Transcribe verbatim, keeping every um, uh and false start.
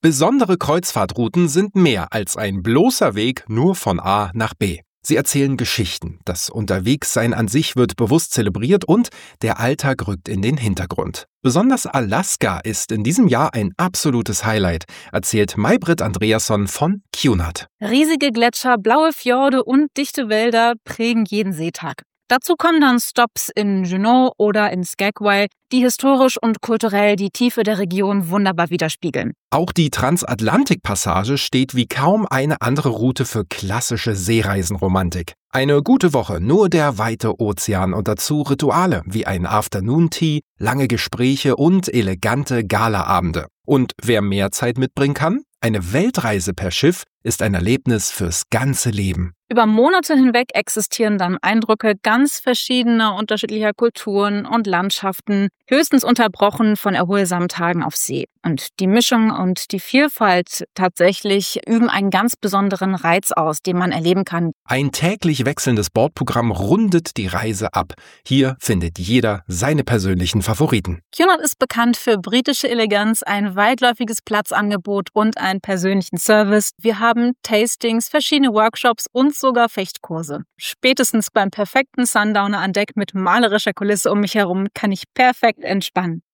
Besondere Kreuzfahrtrouten sind mehr als ein bloßer Weg nur von A nach B. Sie erzählen Geschichten, das Unterwegssein an sich wird bewusst zelebriert und der Alltag rückt in den Hintergrund. Besonders Alaska ist in diesem Jahr ein absolutes Highlight, erzählt May-Britt Andreasson von Cunard. Riesige Gletscher, blaue Fjorde und dichte Wälder prägen jeden Seetag. Dazu kommen dann Stops in Juneau oder in Skagway, die historisch und kulturell die Tiefe der Region wunderbar widerspiegeln. Auch die Transatlantikpassage steht wie kaum eine andere Route für klassische Seereisenromantik. Eine gute Woche, nur der weite Ozean und dazu Rituale wie ein Afternoon Tea, lange Gespräche und elegante Galaabende. Und wer mehr Zeit mitbringen kann? Eine Weltreise per Schiff ist ein Erlebnis fürs ganze Leben. Über Monate hinweg existieren dann Eindrücke ganz verschiedener, unterschiedlicher Kulturen und Landschaften, höchstens unterbrochen von erholsamen Tagen auf See. Und die Mischung und die Vielfalt tatsächlich üben einen ganz besonderen Reiz aus, den man erleben kann. Ein täglich wechselndes Bordprogramm rundet die Reise ab. Hier findet jeder seine persönlichen Favoriten. Cunard ist bekannt für britische Eleganz, ein weitläufiges Platzangebot und einen persönlichen Service. Wir haben Tastings, verschiedene Workshops und sogar Fechtkurse. Spätestens beim perfekten Sundowner an Deck mit malerischer Kulisse um mich herum kann ich perfekt entspannen.